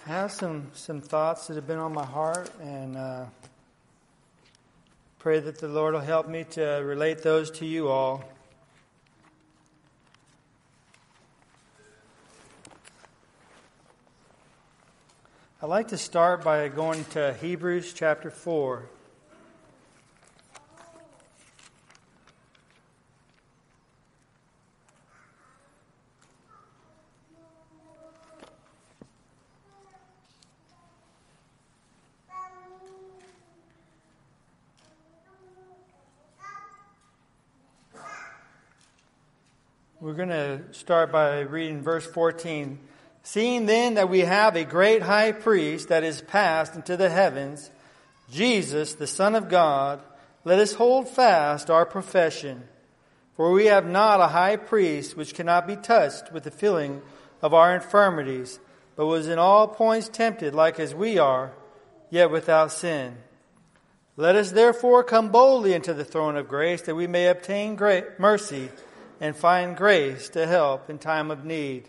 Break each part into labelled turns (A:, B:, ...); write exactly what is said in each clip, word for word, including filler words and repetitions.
A: I have some, some thoughts that have been on my heart, and uh, pray that the Lord will help me to relate those to you all. I'd like to start by going to Hebrews chapter four. We're going to start by reading verse fourteen. Seeing then that we have a great high priest that is passed into the heavens, Jesus, the Son of God, let us hold fast our profession. For we have not a high priest which cannot be touched with the feeling of our infirmities, but was in all points tempted like as we are, yet without sin. Let us therefore come boldly into the throne of grace, that we may obtain great mercy and find grace to help in time of need.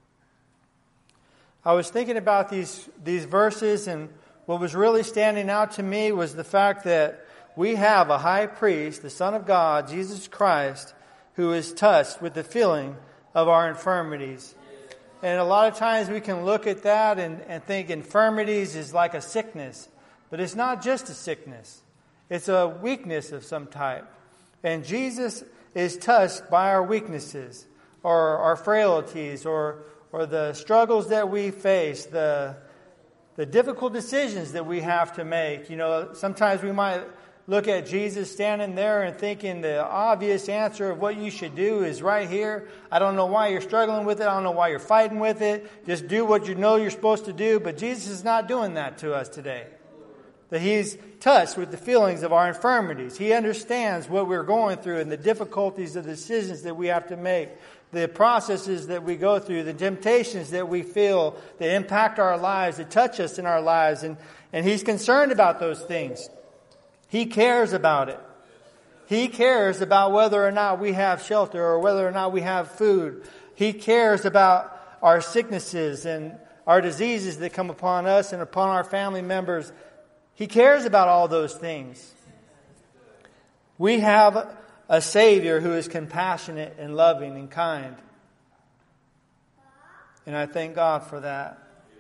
A: I was thinking about these, these verses, and what was really standing out to me was the fact that we have a high priest, the Son of God, Jesus Christ, who is touched with the feeling of our infirmities. And a lot of times we can look at that and, and think infirmities is like a sickness. But it's not just a sickness. It's a weakness of some type. And Jesus is touched by our weaknesses, or our frailties, or or the struggles that we face, the the difficult decisions that we have to make. You know, sometimes we might look at Jesus standing there and thinking the obvious answer of what you should do is right here. I don't know why you're struggling with it. I don't know why you're fighting with it. Just do what you know you're supposed to do. But Jesus is not doing that to us today. That He's touched with the feelings of our infirmities. He understands what we're going through and the difficulties of the decisions that we have to make, the processes that we go through, the temptations that we feel that impact our lives, that touch us in our lives. And, and He's concerned about those things. He cares about it. He cares about whether or not we have shelter or whether or not we have food. He cares about our sicknesses and our diseases that come upon us and upon our family members. He cares about all those things. We have a Savior who is compassionate and loving and kind. And I thank God for that.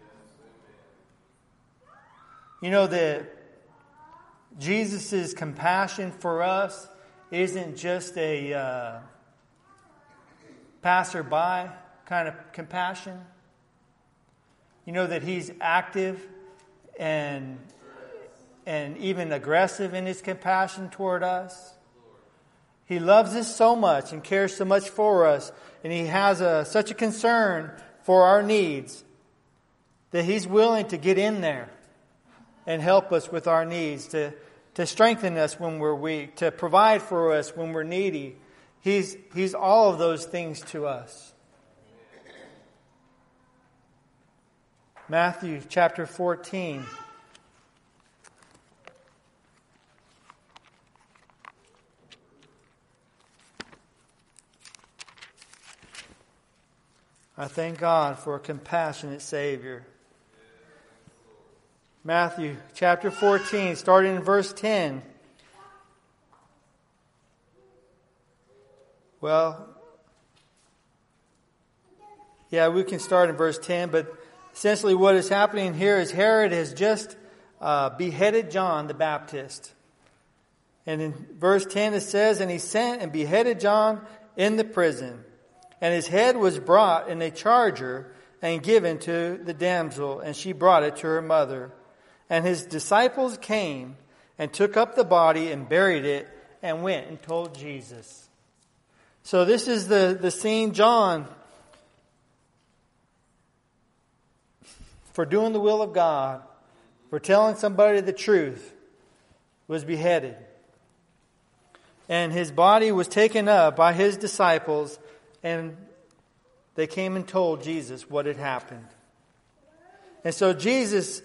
A: You know that Jesus' compassion for us isn't just a uh, passerby kind of compassion. You know that He's active and and even aggressive in His compassion toward us. He loves us so much and cares so much for us, and He has a, such a concern for our needs that He's willing to get in there and help us with our needs, to, to strengthen us when we're weak, to provide for us when we're needy. He's, he's all of those things to us. Matthew chapter fourteen. I thank God for a compassionate Savior. Matthew chapter fourteen, starting in verse ten. Well, yeah, we can start in verse ten, but essentially what is happening here is Herod has just uh, beheaded John the Baptist. And in verse ten it says, "And he sent and beheaded John in the prison. And his head was brought in a charger and given to the damsel, and she brought it to her mother. And his disciples came and took up the body and buried it and went and told Jesus." So this is the, the scene. John, for doing the will of God, for telling somebody the truth, was beheaded. And his body was taken up by his disciples, and they came and told Jesus what had happened. And so Jesus,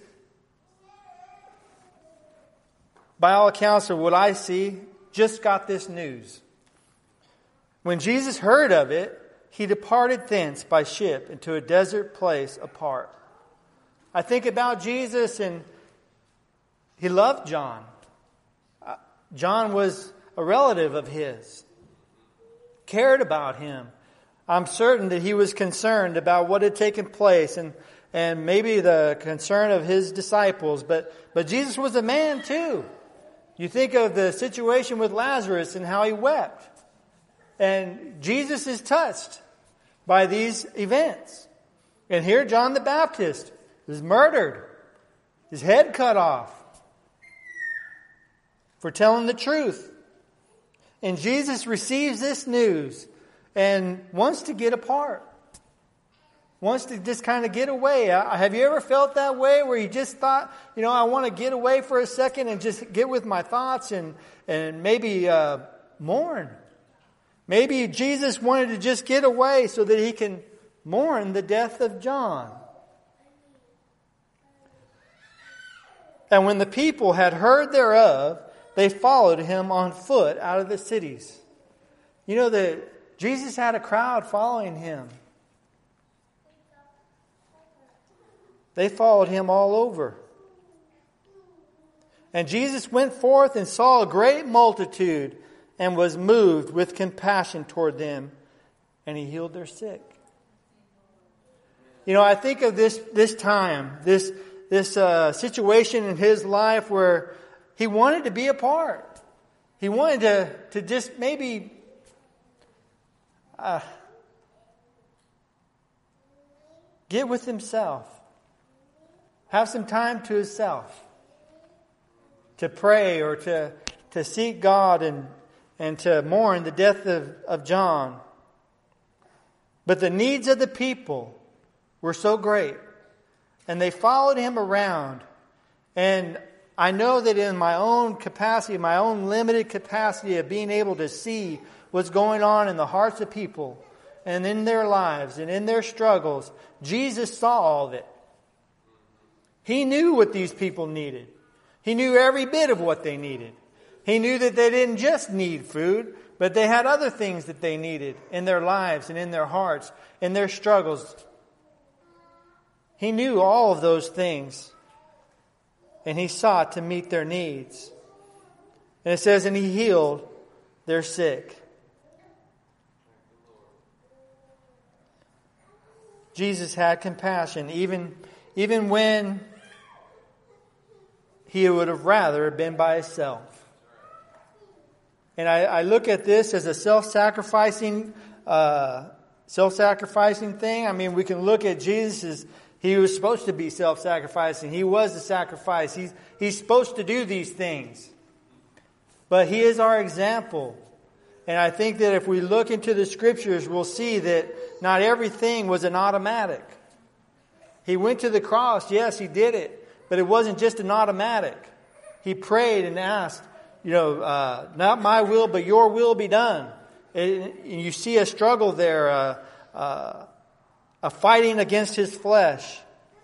A: by all accounts of what I see, just got this news. When Jesus heard of it, He departed thence by ship into a desert place apart. I think about Jesus, and he loved John. Uh, John was a relative of his, cared about him. I'm certain that he was concerned about what had taken place, and and maybe the concern of his disciples. But but Jesus was a man too. You think of the situation with Lazarus and how he wept. And Jesus is touched by these events. And here John the Baptist is murdered, his head cut off for telling the truth. And Jesus receives this news and wants to get apart. Wants to just kind of get away. Have you ever felt that way where you just thought, you know, I want to get away for a second and just get with my thoughts and, and maybe uh, mourn? Maybe Jesus wanted to just get away so that he can mourn the death of John. And when the people had heard thereof, they followed him on foot out of the cities. You know that Jesus had a crowd following him. They followed him all over. And Jesus went forth and saw a great multitude and was moved with compassion toward them, and he healed their sick. You know, I think of this this time, this this uh, situation in his life where he wanted to be apart. He wanted to, to just maybe uh, get with himself. Have some time to himself. To pray or to, to seek God and, and to mourn the death of, of John. But the needs of the people were so great. And they followed him around. And I know that in my own capacity, my own limited capacity of being able to see what's going on in the hearts of people and in their lives and in their struggles, Jesus saw all of it. He knew what these people needed. He knew every bit of what they needed. He knew that they didn't just need food, but they had other things that they needed in their lives and in their hearts, in their struggles. He knew all of those things. And he sought to meet their needs. And it says, and he healed their sick. Jesus had compassion even, even when he would have rather been by himself. And I, I look at this as a self-sacrificing, uh, self-sacrificing thing. I mean, we can look at Jesus as he was supposed to be self-sacrificing. He was the sacrifice. He's, he's supposed to do these things. But he is our example. And I think that if we look into the scriptures, we'll see that not everything was an automatic. He went to the cross. Yes, he did it. But it wasn't just an automatic. He prayed and asked, you know, uh, not my will, but your will be done. And you see a struggle there, uh, uh, a fighting against his flesh.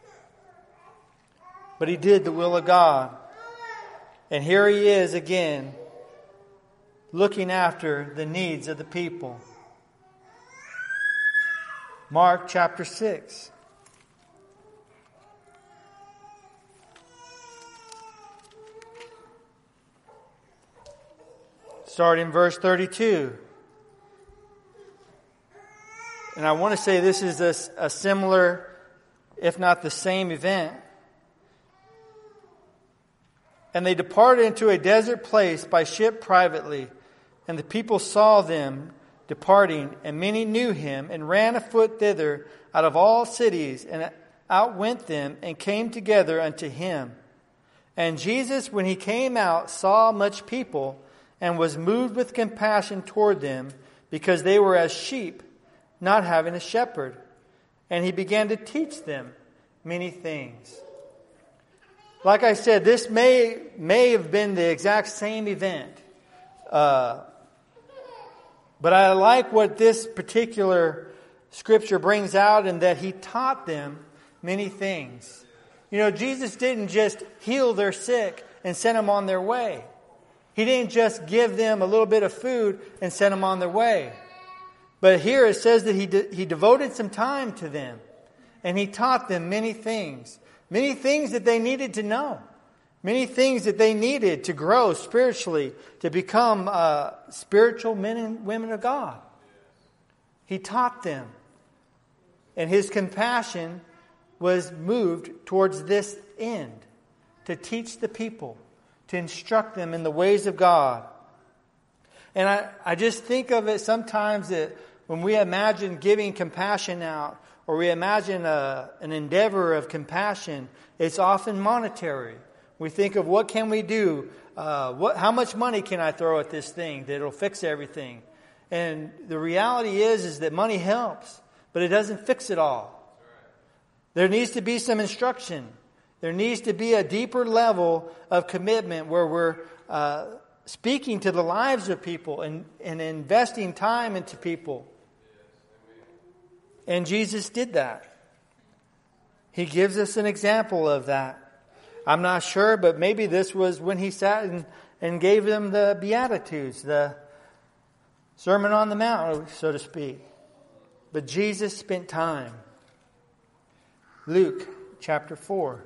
A: But he did the will of God. And here he is again, looking after the needs of the people. Mark chapter six. Start in verse thirty-two. And I want to say this is a, a similar, if not the same event. And they departed into a desert place by ship privately. And the people saw them departing, and many knew him, and ran afoot thither out of all cities, and outwent them, and came together unto him. And Jesus, when he came out, saw much people, and was moved with compassion toward them, because they were as sheep, not having a shepherd. And he began to teach them many things. Like I said, this may may have been the exact same event. Uh, but I like what this particular scripture brings out, in that he taught them many things. You know, Jesus didn't just heal their sick and send them on their way. He didn't just give them a little bit of food and send them on their way. But here it says that he de- he devoted some time to them. And he taught them many things. Many things that they needed to know. Many things that they needed to grow spiritually, to become uh, spiritual men and women of God. He taught them. And His compassion was moved towards this end, to teach the people, to instruct them in the ways of God. And I, I just think of it sometimes that when we imagine giving compassion out, or we imagine a, an endeavor of compassion, it's often monetary. We think of what can we do? Uh, what, how much money can I throw at this thing that it'll fix everything? And the reality is, is that money helps, but it doesn't fix it all. There needs to be some instruction. There needs to be a deeper level of commitment where we're uh, speaking to the lives of people and, and investing time into people. And Jesus did that. He gives us an example of that. I'm not sure, but maybe this was when He sat and, and gave them the Beatitudes, the Sermon on the Mount, so to speak. But Jesus spent time. Luke chapter four.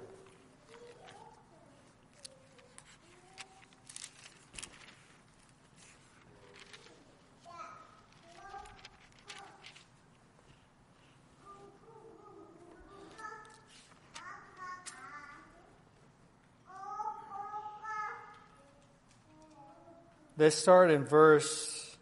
A: Let's start in verse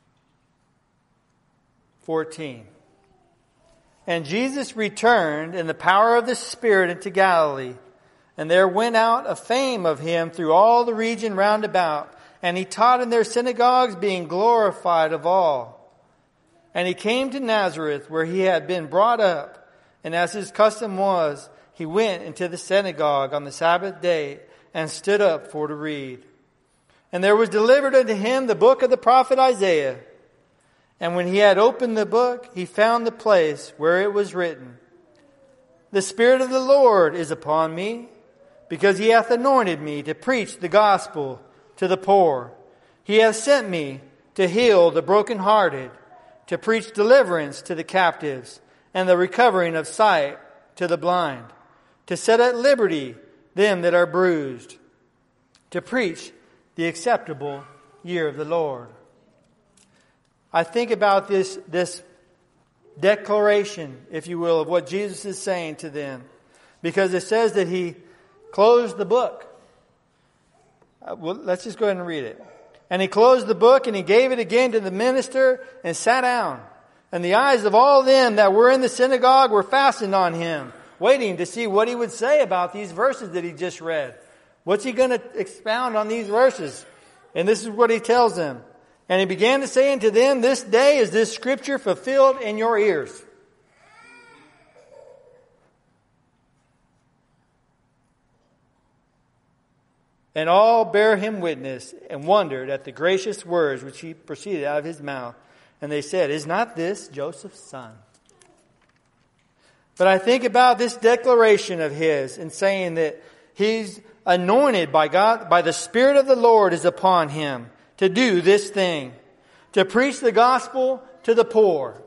A: fourteen. And Jesus returned in the power of the Spirit into Galilee. And there went out a fame of Him through all the region round about. And He taught in their synagogues, being glorified of all. And He came to Nazareth, where He had been brought up. And as His custom was, He went into the synagogue on the Sabbath day and stood up for to read. And there was delivered unto Him the book of the prophet Isaiah. And when He had opened the book, He found the place where it was written, The Spirit of the Lord is upon me, because He hath anointed me to preach the gospel to the poor. He hath sent me to heal the brokenhearted, to preach deliverance to the captives, and the recovering of sight to the blind, to set at liberty them that are bruised, to preach the acceptable year of the Lord. I think about this, this declaration, if you will, of what Jesus is saying to them. Because it says that He closed the book. Uh, well, let's just go ahead and read it. And He closed the book, and He gave it again to the minister, and sat down. And the eyes of all them that were in the synagogue were fastened on Him, waiting to see what He would say about these verses that He just read. What's He going to expound on these verses? And this is what He tells them. And He began to say unto them, This day is this scripture fulfilled in your ears. And all bare Him witness, and wondered at the gracious words which He proceeded out of His mouth. And they said, Is not this Joseph's son? But I think about this declaration of His in saying that He's anointed by God, by the Spirit of the Lord is upon Him to do this thing, to preach the gospel to the poor.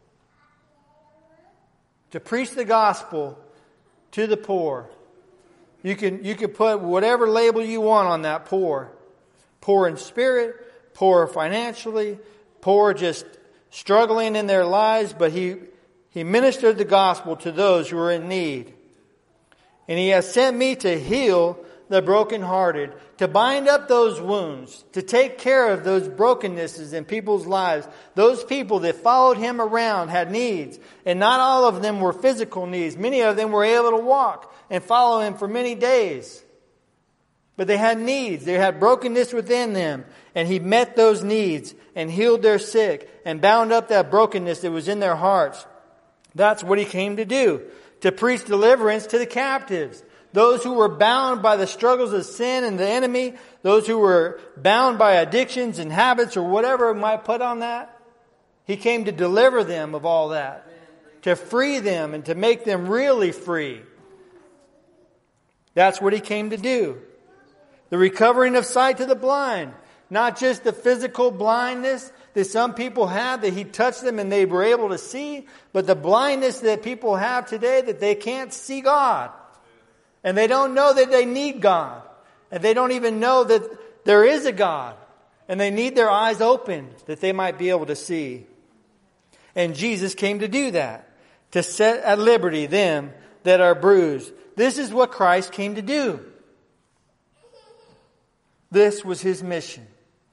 A: To preach the gospel to the poor. You can, you can put whatever label you want on that poor. Poor in spirit, poor financially, poor just struggling in their lives, but he, he ministered the gospel to those who are in need. And He has sent me to heal the brokenhearted, to bind up those wounds, to take care of those brokennesses in people's lives. Those people that followed Him around had needs, and not all of them were physical needs. Many of them were able to walk and follow Him for many days. But they had needs. They had brokenness within them, and He met those needs and healed their sick and bound up that brokenness that was in their hearts. That's what He came to do, to preach deliverance to the captives. Those who were bound by the struggles of sin and the enemy, those who were bound by addictions and habits or whatever might put on that, He came to deliver them of all that, to free them and to make them really free. That's what He came to do. The recovering of sight to the blind, not just the physical blindness that some people have, that He touched them and they were able to see, but the blindness that people have today that they can't see God. And they don't know that they need God. And they don't even know that there is a God. And they need their eyes open that they might be able to see. And Jesus came to do that. To set at liberty them that are bruised. This is what Christ came to do. This was His mission.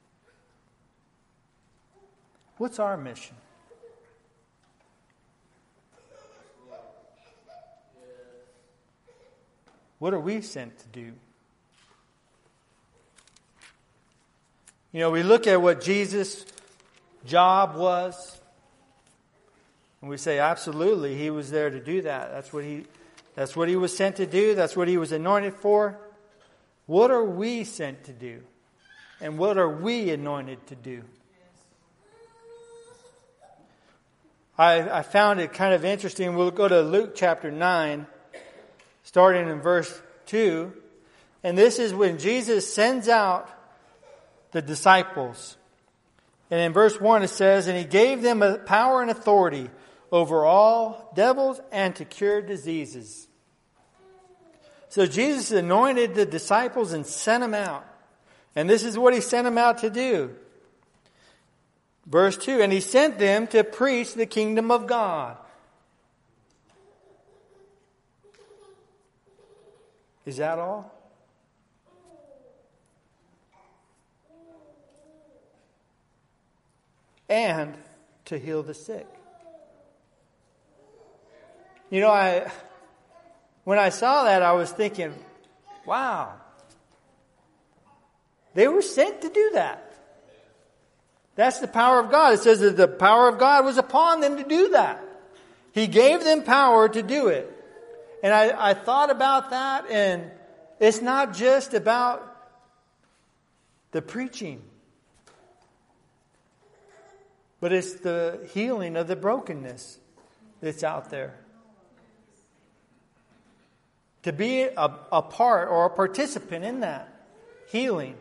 A: What's our mission? What are we sent to do? You know, we look at what Jesus' job was, and we say, absolutely, He was there to do that. That's what He, that's what He was sent to do. That's what He was anointed for. What are we sent to do? And what are we anointed to do? I, I found it kind of interesting. We'll go to Luke chapter nine, starting in verse two. And this is when Jesus sends out the disciples. And in verse one it says, and He gave them a power and authority over all devils and to cure diseases. So Jesus anointed the disciples and sent them out. And this is what He sent them out to do. Verse two, and He sent them to preach the kingdom of God. Is that all? And to heal the sick. You know, I when I saw that, I was thinking, wow. They were sent to do that. That's the power of God. It says that the power of God was upon them to do that. He gave them power to do it. And I, I thought about that, and it's not just about the preaching, but it's the healing of the brokenness that's out there. To be a, a part or a participant in that healing.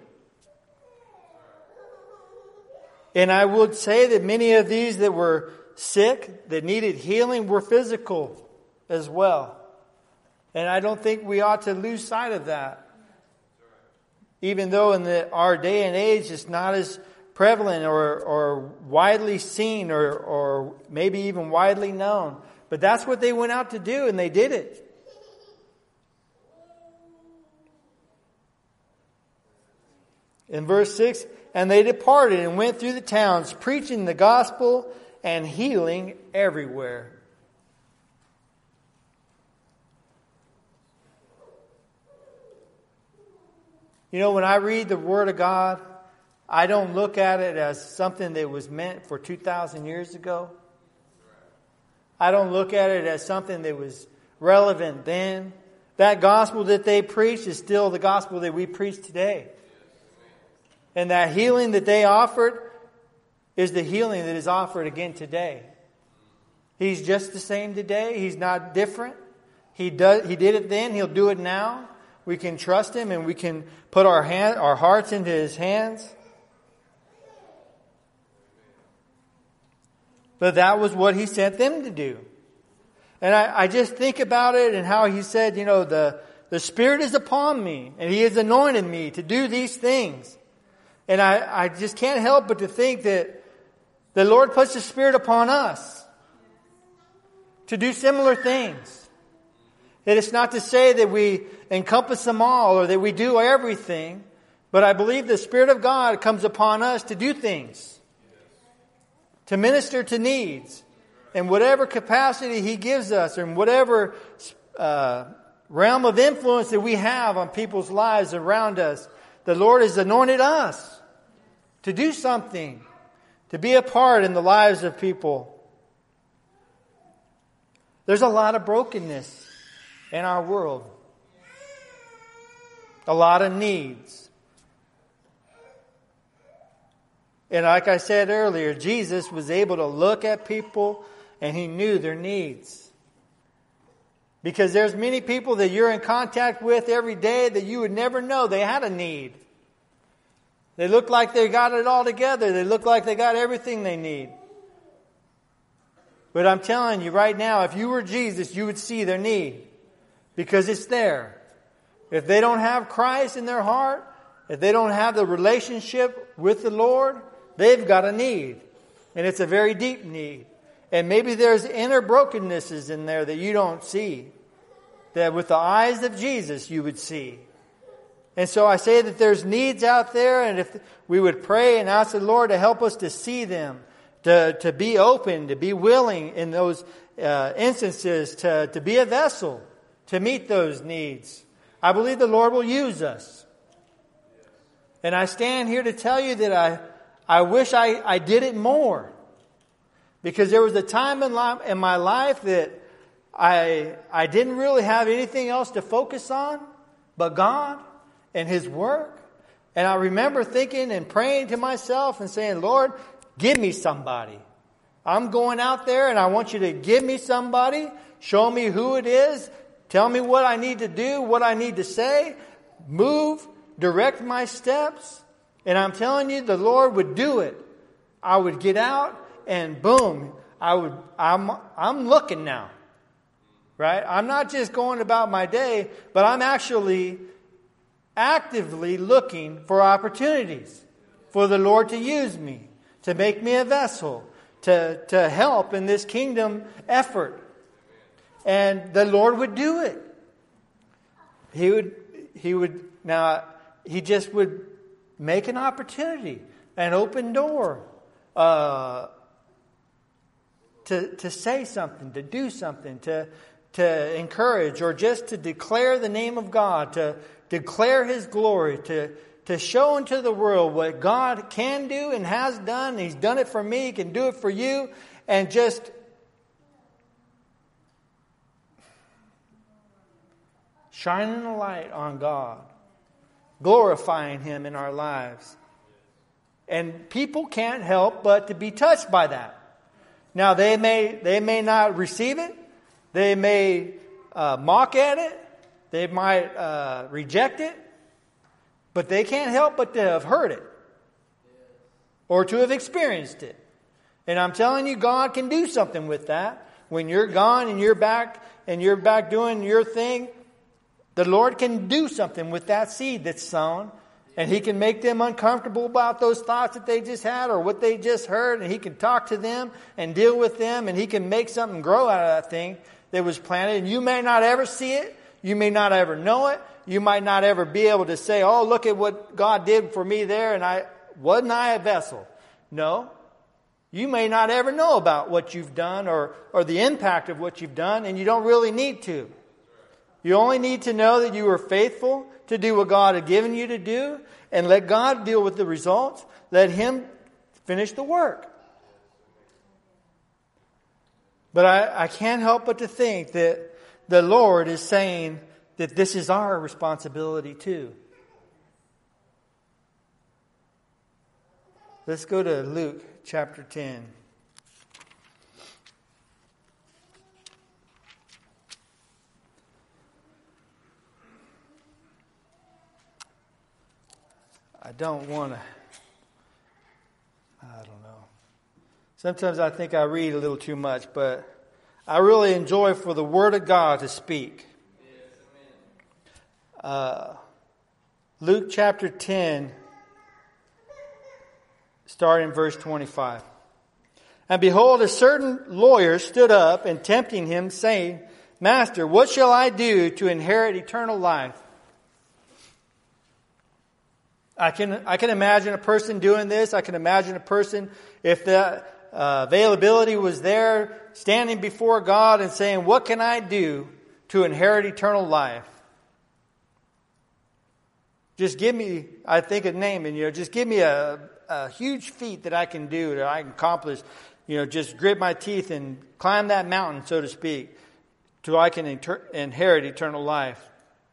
A: And I would say that many of these that were sick, that needed healing, were physical as well. And I don't think we ought to lose sight of that. Even though in the, our day and age it's not as prevalent or, or widely seen or, or maybe even widely known. But that's what they went out to do, and they did it. In verse six, and they departed and went through the towns, preaching the gospel and healing everywhere. You know, when I read the Word of God, I don't look at it as something that was meant for two thousand years ago. I don't look at it as something that was relevant then. That gospel that they preached is still the gospel that we preach today. And that healing that they offered is the healing that is offered again today. He's just the same today. He's not different. He does. He did it then. He'll do it now. We can trust Him, and we can put our hand, our hearts into His hands. But that was what He sent them to do. And I, I just think about it and how He said, you know, the, the Spirit is upon me, and He has anointed me to do these things. And I, I just can't help but to think that the Lord puts the Spirit upon us to do similar things. That it's not to say that we encompass them all or that we do everything, but I believe the Spirit of God comes upon us to do things, to minister to needs, in whatever capacity He gives us, or in whatever uh, realm of influence that we have on people's lives around us. The Lord has anointed us to do something, to be a part in the lives of people. There's a lot of brokenness in our world. A lot of needs. And like I said earlier, Jesus was able to look at people and He knew their needs. Because there's many people that you're in contact with every day that you would never know they had a need. They look like they got it all together. They look like they got everything they need. But I'm telling you right now, if you were Jesus, you would see their need. Because it's there. If they don't have Christ in their heart, if they don't have the relationship with the Lord, they've got a need. And it's a very deep need. And maybe there's inner brokennesses in there that you don't see, that with the eyes of Jesus you would see. And so I say that there's needs out there, and if we would pray and ask the Lord to help us to see them, to, to be open, to be willing in those uh, instances, to, to be a vessel, to meet those needs, I believe the Lord will use us. And I stand here to tell you that I, I wish I, I did it more. Because there was a time in, life, in my life that I, I didn't really have anything else to focus on but God and His work. And I remember thinking and praying to myself and saying, Lord, give me somebody. I'm going out there and I want you to give me somebody. Show me who it is. Tell me what I need to do, what I need to say. Move, direct my steps. And I'm telling you, the Lord would do it. I would get out and boom, I would, I'm, I'm looking now. Right? I'm not just going about my day, but I'm actually actively looking for opportunities for the Lord to use me, to make me a vessel, to, to help in this kingdom effort. And the Lord would do it. He would, he would, now, He just would make an opportunity, an open door, uh, to, to say something, to do something, to, to encourage, or just to declare the name of God, to declare His glory, to, to show unto the world what God can do and has done. He's done it for me, He can do it for you, and just shining a light on God, glorifying Him in our lives. And people can't help but to be touched by that. Now, they may they may not receive it. They may uh, mock at it. They might uh, reject it. But they can't help but to have heard it or to have experienced it. And I'm telling you, God can do something with that. When you're gone and you're back and you're back doing your thing, the Lord can do something with that seed that's sown. And He can make them uncomfortable about those thoughts that they just had or what they just heard. And He can talk to them and deal with them. And He can make something grow out of that thing that was planted. And you may not ever see it. You may not ever know it. You might not ever be able to say, oh, look at what God did for me there. And I wasn't I a vessel? No. You may not ever know about what you've done or, or the impact of what you've done. And you don't really need to. You only need to know that you were faithful to do what God had given you to do, and let God deal with the results. Let Him finish the work. But I, I can't help but to think that the Lord is saying that this is our responsibility too. Let's go to Luke chapter ten. I don't want to, I don't know. Sometimes I think I read a little too much, but I really enjoy for the Word of God to speak. Uh, Luke chapter ten, starting in verse twenty-five. And behold, a certain lawyer stood up and tempting Him, saying, Master, what shall I do to inherit eternal life? I can I can imagine a person doing this. I can imagine a person, if the uh, availability was there, standing before God and saying, what can I do to inherit eternal life? Just give me, I think of naming, you know, just give me a, a huge feat that I can do, that I can accomplish. You know, just grit my teeth and climb that mountain, so to speak, till I can inter- inherit eternal life.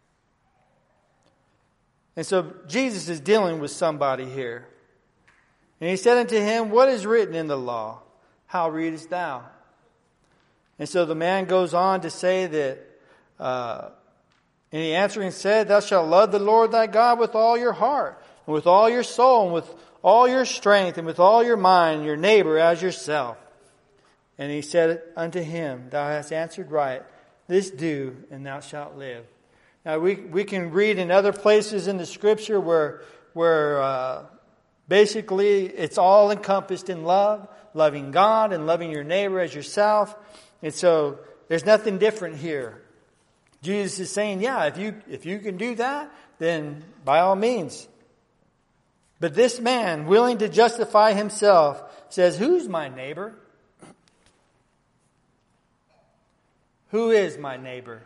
A: And so Jesus is dealing with somebody here. And He said unto him, what is written in the law? How readest thou? And so the man goes on to say that, uh, and he answering said, thou shalt love the Lord thy God with all your heart, and with all your soul, and with all your strength, and with all your mind, your neighbor as yourself. And he said unto him, thou hast answered right, this do, and thou shalt live. Now we we can read in other places in the Scripture where where uh, basically it's all encompassed in love, loving God and loving your neighbor as yourself. And so there's nothing different here. Jesus is saying, yeah, if you if you can do that, then by all means. But this man, willing to justify himself, says, who's my neighbor? Who is my neighbor?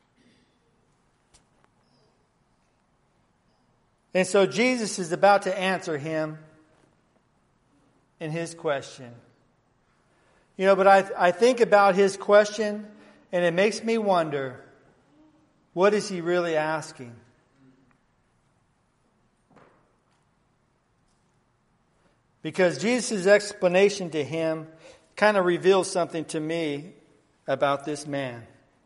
A: And so Jesus is about to answer him in his question. You know, but I, I think about his question, and it makes me wonder, what is he really asking? Because Jesus' explanation to him kind of reveals something to me about this man.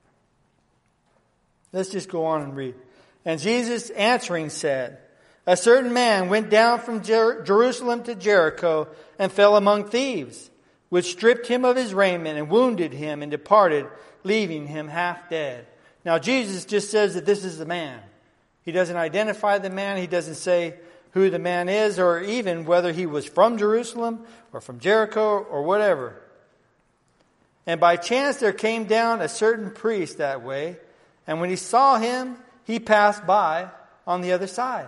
A: Let's just go on and read. And Jesus answering said, a certain man went down from Jer- Jerusalem to Jericho and fell among thieves, which stripped him of his raiment and wounded him and departed, leaving him half dead. Now Jesus just says that this is the man. He doesn't identify the man. He doesn't say who the man is, or even whether he was from Jerusalem or from Jericho or whatever. And by chance there came down a certain priest that way, and when he saw him, he passed by on the other side.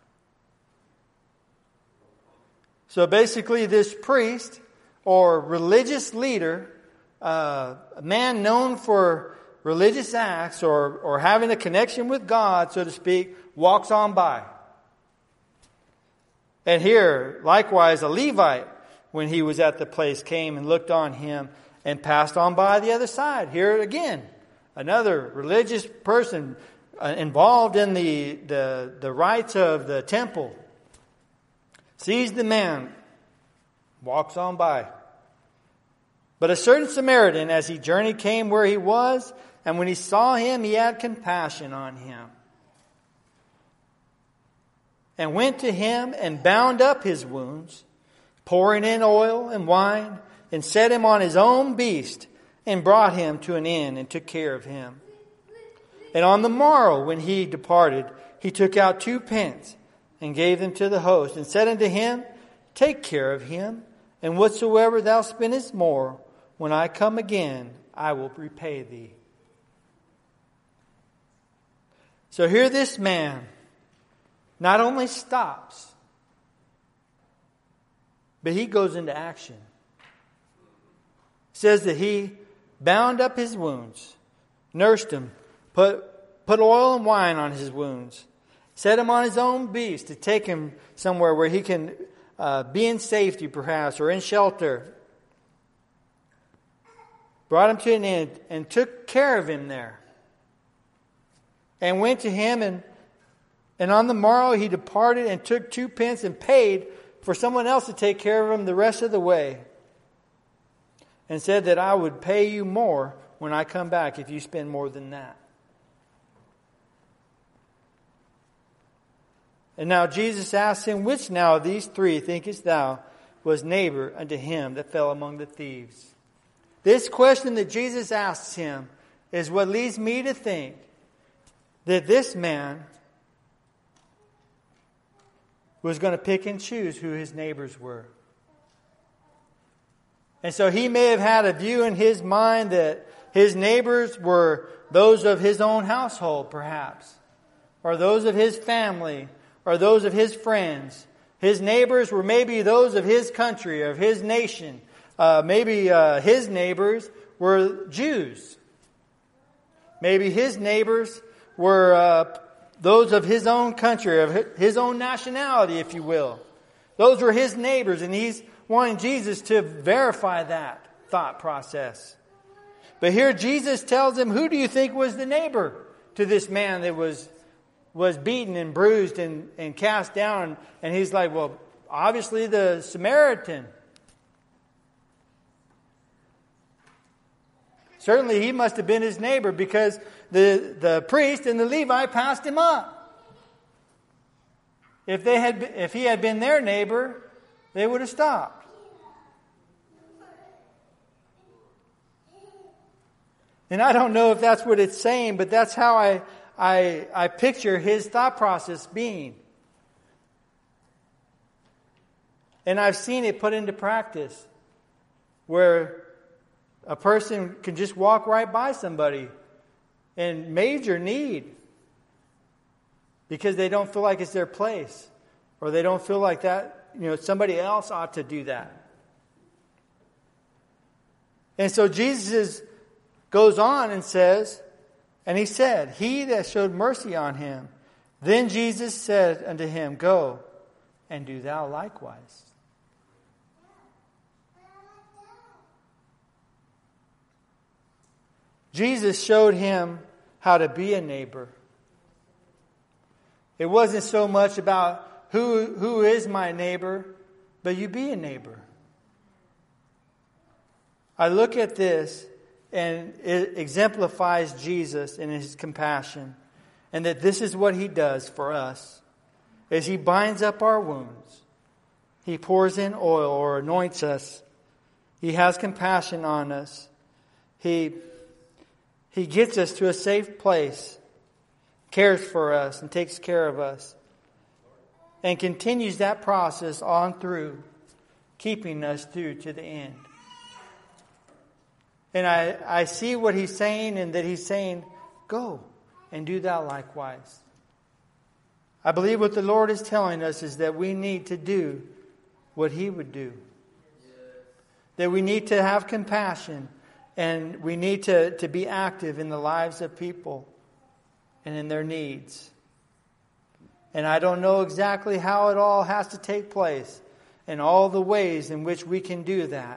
A: So basically this priest or religious leader, uh, a man known for religious acts or, or having a connection with God, so to speak, walks on by. And here, likewise, a Levite, when he was at the place, came and looked on him and passed on by the other side. Here again, another religious person uh, involved in the, the, the rites of the temple, sees the man, walks on by. But a certain Samaritan, as he journeyed, came where he was, and when he saw him, he had compassion on him, and went to him and bound up his wounds, pouring in oil and wine, and set him on his own beast, and brought him to an inn, and took care of him. And on the morrow, when he departed, he took out two pence, and gave them to the host, and said unto him, take care of him, and whatsoever thou spendest more, when I come again, I will repay thee. So here this man not only stops, but he goes into action. It says that he bound up his wounds, nursed him, put, put oil and wine on his wounds, set him on his own beast to take him somewhere where he can uh, be in safety perhaps, or in shelter. Brought him to an inn and took care of him there. And went to him, and and on the morrow he departed and took two pence and paid for someone else to take care of him the rest of the way. And said that I would pay you more when I come back if you spend more than that. And now Jesus asked him, which now of these three thinkest thou was neighbor unto him that fell among the thieves? This question that Jesus asks him is what leads me to think that this man was going to pick and choose who his neighbors were. And so he may have had a view in his mind that his neighbors were those of his own household, perhaps, or those of his family, or those of his friends. His neighbors were maybe those of his country, of his nation. Uh, maybe uh, his neighbors were Jews. Maybe his neighbors were uh, those of his own country, of his own nationality, if you will. Those were his neighbors, and he's wanting Jesus to verify that thought process. But here Jesus tells him, who do you think was the neighbor to this man that was was beaten and bruised and, and cast down? And he's like, well, obviously the Samaritan. Certainly he must have been his neighbor, because the, the priest and the Levite passed him up. If they had, if he had been their neighbor, they would have stopped. And I don't know if that's what it's saying, but that's how I, I, I picture his thought process being. And I've seen it put into practice where a person can just walk right by somebody in major need because they don't feel like it's their place, or they don't feel like that, you know, somebody else ought to do that. And so Jesus is, goes on and says, and he said, he that showed mercy on him. Then Jesus said unto him, go and do thou likewise. Jesus showed him how to be a neighbor. It wasn't so much about who, who is my neighbor, but you be a neighbor. I look at this and it exemplifies Jesus and his compassion, and that this is what he does for us. As he binds up our wounds, he pours in oil or anoints us. He has compassion on us. He He gets us to a safe place, cares for us, and takes care of us, and continues that process on through, keeping us through to the end. And I, I see what he's saying, and that he's saying, go and do thou likewise. I believe what the Lord is telling us is that we need to do what he would do. That we need to have compassion. And we need to, to be active in the lives of people and in their needs. And I don't know exactly how it all has to take place and all the ways in which we can do that.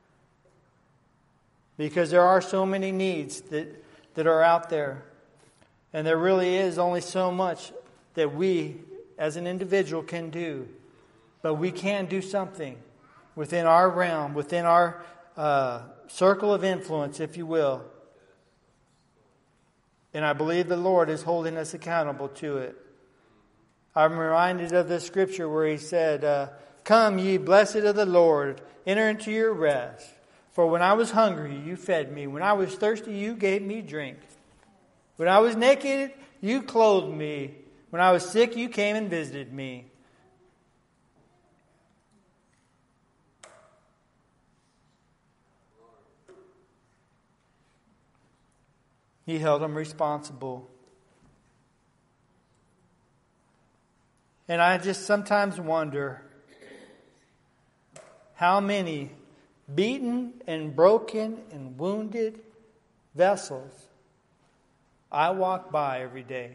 A: Because there are so many needs that, that are out there. And there really is only so much that we as an individual can do. But we can do something within our realm, within our uh, circle of influence, if you will. And I believe the Lord is holding us accountable to it. I'm reminded of the scripture where he said, uh, come ye blessed of the Lord, enter into your rest. For when I was hungry, you fed me. When I was thirsty, you gave me drink. When I was naked, you clothed me. When I was sick, you came and visited me. He held them responsible. And I just sometimes wonder how many beaten and broken and wounded vessels I walk by every day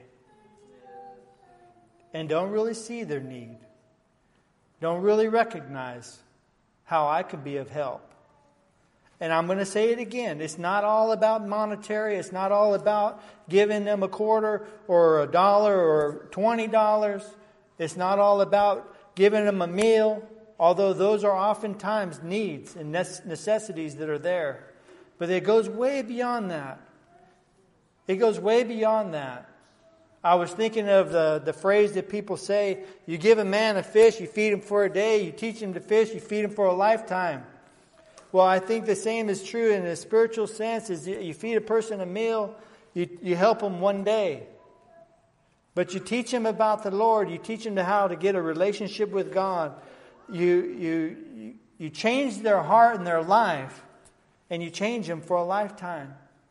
A: and don't really see their need. Don't really recognize how I could be of help. And I'm going to say it again. It's not all about monetary. It's not all about giving them a quarter or a dollar or twenty dollars. It's not all about giving them a meal, although those are oftentimes needs and necessities that are there. But it goes way beyond that. It goes way beyond that. I was thinking of the, the phrase that people say, you give a man a fish, you feed him for a day. You teach him to fish, you feed him for a lifetime. Well, I think the same is true in a spiritual sense. Is you feed a person a meal, you, you help them one day. But you teach them about the Lord. You teach them how to get a relationship with God. You, you, you change their heart and their life, and you change them for a lifetime.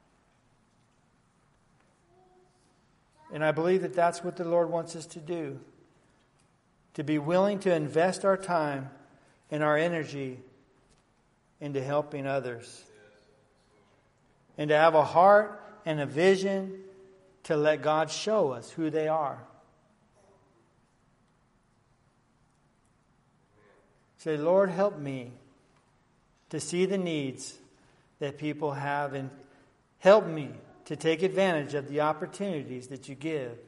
A: And I believe that that's what the Lord wants us to do. To be willing to invest our time and our energy into helping others. And to have a heart and a vision to let God show us who they are. Say, Lord, help me to see the needs that people have, and help me to take advantage of the opportunities that you give.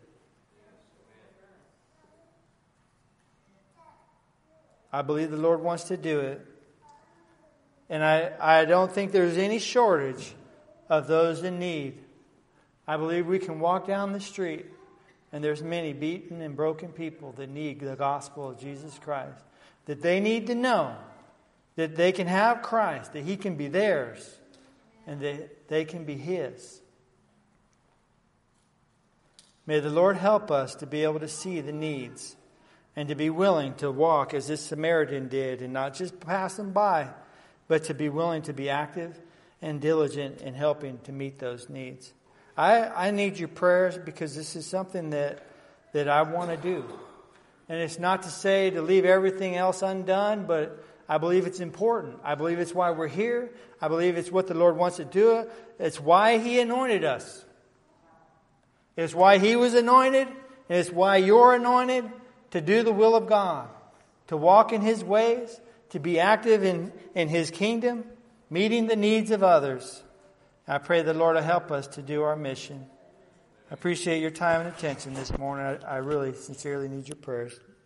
A: I believe the Lord wants to do it. And I, I don't think there's any shortage of those in need. I believe we can walk down the street and there's many beaten and broken people that need the gospel of Jesus Christ. That they need to know that they can have Christ, that He can be theirs, and that they can be His. May the Lord help us to be able to see the needs and to be willing to walk as this Samaritan did and not just pass them by, but to be willing to be active and diligent in helping to meet those needs. I, I need your prayers because this is something that, that I want to do. And it's not to say to leave everything else undone, but I believe it's important. I believe it's why we're here. I believe it's what the Lord wants to do. It's why He anointed us. It's why He was anointed. And it's why you're anointed to do the will of God, to walk in His ways, to be active in, in His kingdom, meeting the needs of others. I pray the Lord will help us to do our mission. I appreciate your time and attention this morning. I, I really sincerely need your prayers.